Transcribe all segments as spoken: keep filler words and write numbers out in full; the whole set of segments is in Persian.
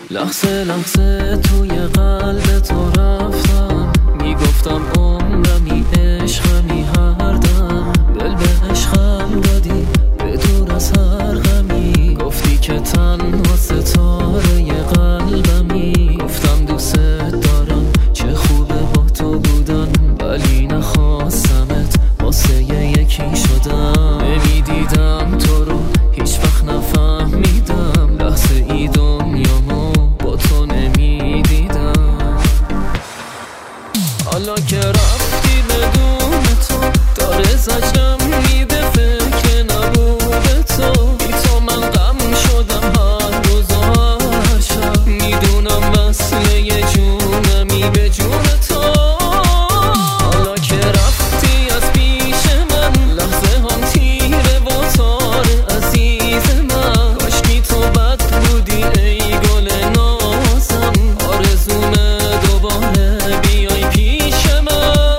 لحظه لحظه توی قلب تو رفتم، میگفتم عمرمی عشقمی هر دم. دل به عشقم دادی بدون از هر غمی، گفتی که تنها ستاره قلبمی. گفتم دوست دارم چه خوبه با تو بودن، ولی نخواستمت واسه یکی شدم. نمیدیدم تو رو هیچ وقت نفهمیدم، لحظه ای دنیامو با تو نمیدیدم. حالا که رفتی بدون تو داره زجرم میده، فکر نبود تو بی تو من غم شدم هر روز و هر شب. میدونم وصله یه جونمی به جون تو. حالا که رفتی از پیش من لحظه هم تیره و تاره عزیز من. کاشکی تو بد بودی ای گل نازم، آرزومه دوباره بیای پیش من.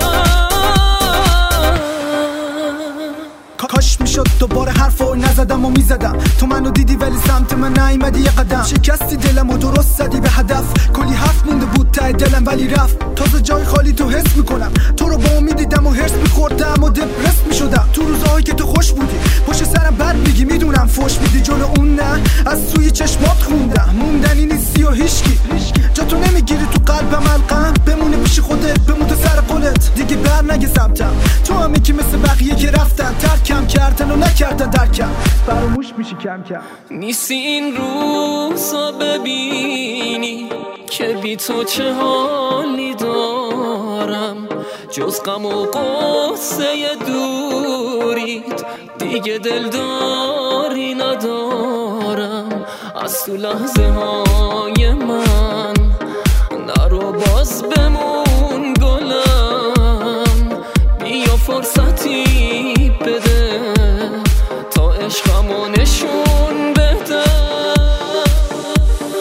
کاش میشد دوباره حرفو نزدم و میزدم، تو منو دیدی ولی سمت من نیومدی یه قدم. شکستی دلم و درست زدی به هدف، کلی حرف مونده بود ته دلم ولی رفت. تازه جای خالی تو حس میکنم، تو رو با امید دیدم و هرس میخوردم و دپرس میشدم. تو روزهایی که تو خوش بودی پشت سرم بد میگی، میدونم فوش میدی جلو اون نه، از سوی چشمات خوندم. موندنی نیستی و هیشکی، جا تو نمیگیری تو قلبم. القم بمونه پیش خودت، بمون تو سر قولت، دیگه بر نگه سمتم. تو همی که مثل بقیه که رفتن ترکم کردن و نکردن درکم، فراموش میشی کم کم. نیستی این روزا ببینی که بی تو چه حالی دارم، جز غم و قصه دوریت دیگه دلداری ندارم. از تو لحظه های من نرو باز بمون گلم، بیا فرصتی بده تا عشقمو نشون بده.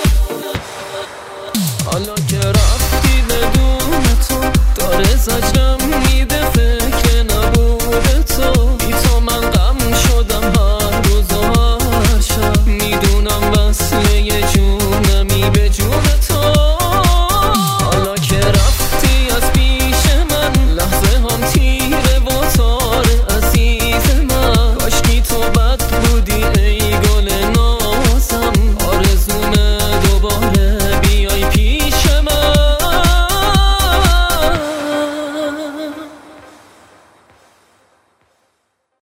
حالا که رفتی بدون تو داره زجرم